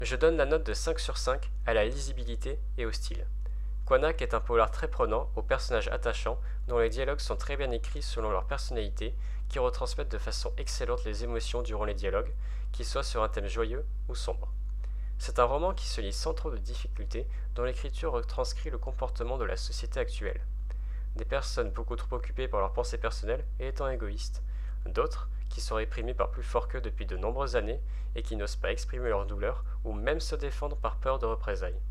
Je donne la note de 5 sur 5 à la lisibilité et au style. Quannac est un polar très prenant, aux personnages attachants, dont les dialogues sont très bien écrits selon leur personnalité, qui retransmettent de façon excellente les émotions durant les dialogues, qu'ils soient sur un thème joyeux ou sombre. C'est un roman qui se lit sans trop de difficultés, dont l'écriture retranscrit le comportement de la société actuelle. Des personnes beaucoup trop occupées par leurs pensées personnelles et étant égoïstes, d'autres qui sont réprimées par plus fort qu'eux depuis de nombreuses années et qui n'osent pas exprimer leur douleur ou même se défendre par peur de représailles.